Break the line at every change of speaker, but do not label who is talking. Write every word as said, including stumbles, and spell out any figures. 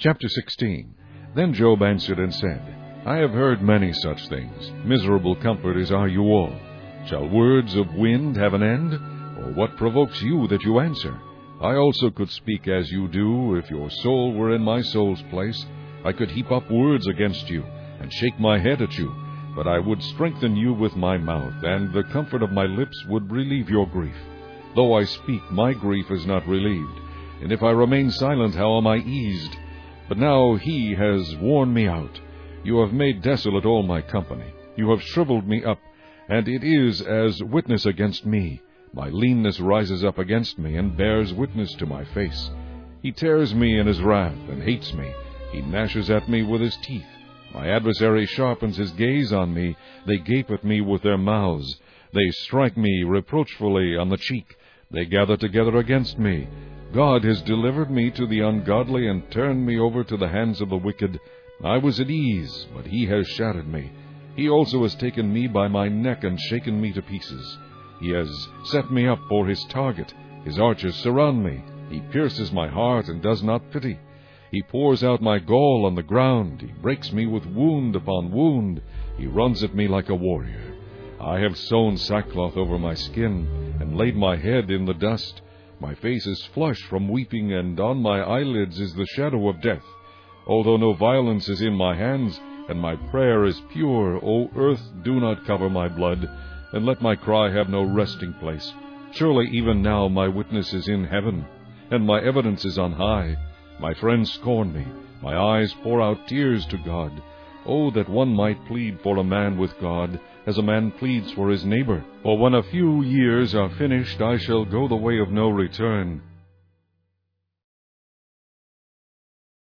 Chapter sixteen. Then Job answered and said, I have heard many such things. Miserable comforters are you all. Shall words of wind have an end? Or what provokes you that you answer? I also could speak as you do. If your soul were in my soul's place, I could heap up words against you, and shake my head at you. But I would strengthen you with my mouth, and the comfort of my lips would relieve your grief. Though I speak, my grief is not relieved. And if I remain silent, how am I eased? But now he has worn me out. You have made desolate all my company. You have shriveled me up, and it is as witness against me. My leanness rises up against me, and bears witness to my face. He tears me in his wrath, and hates me. He gnashes at me with his teeth. My adversary sharpens his gaze on me. They gape at me with their mouths. They strike me reproachfully on the cheek. They gather together against me. God has delivered me to the ungodly, and turned me over to the hands of the wicked. I was at ease, but he has shattered me. He also has taken me by my neck, and shaken me to pieces. He has set me up for his target. His archers surround me. He pierces my heart, and does not pity. He pours out my gall on the ground. He breaks me with wound upon wound. He runs at me like a warrior. I have sewn sackcloth over my skin, and laid my head in the dust. My face is flushed from weeping, and on my eyelids is the shadow of death. Although no violence is in my hands, and my prayer is pure, O earth, do not cover my blood, and let my cry have no resting place. Surely even now my witness is in heaven, and my evidence is on high. My friends scorn me. My eyes pour out tears to God. Oh, that one might plead for a man with God, as a man pleads for his neighbor. For when a few years are finished, I shall go the way of no return.